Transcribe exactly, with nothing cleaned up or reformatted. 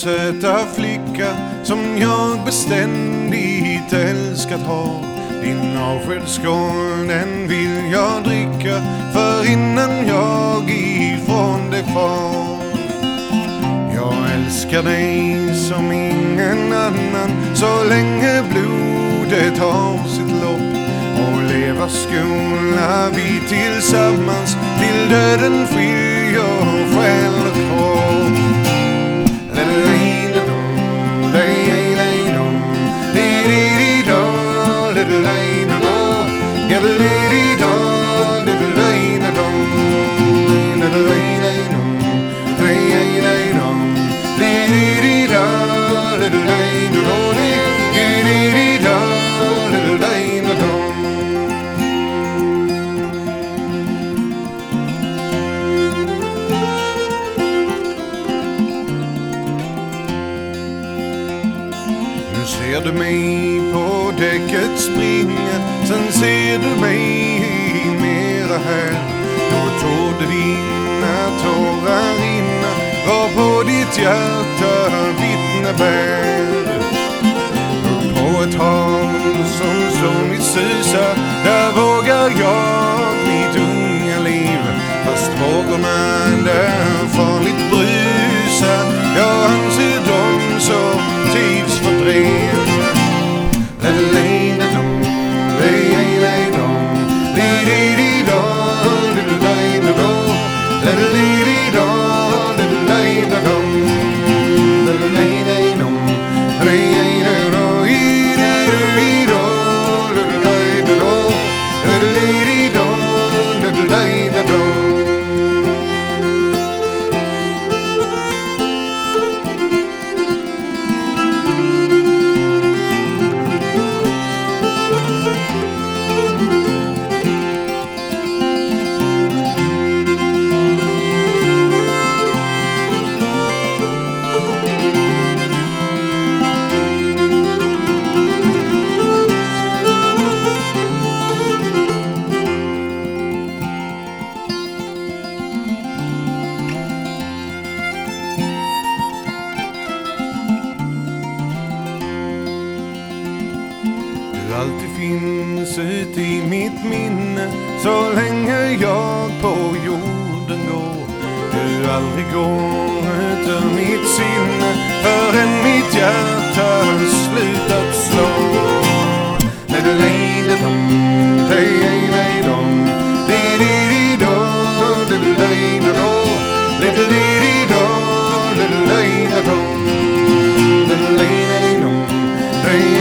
söta flicka som jag beständigt älskat har. Din avskedsskål, den vill jag dricka, för innan jag ifrån dig far. Jag älskar dig som ingen annan, så länge blodet har sitt lopp. Och leva skola vi tillsammans, till döden skiljer själ och kropp. Nu ser du mig på däcket springa, sen ser du mig mera här. Då torde dina tårar rinna, var på ditt hjärta vittne bär. Upp på ett hav som stormigt susar, där vågar jag mitt unga liv. Fast vågorna där farligt brusar, jag anser dem som tidsfördrev. Alltid finns ut i mitt minne, så länge jag på jorden går. Du aldrig går ut ur mitt sinne, förrän mitt hjärta slutat slå. Hey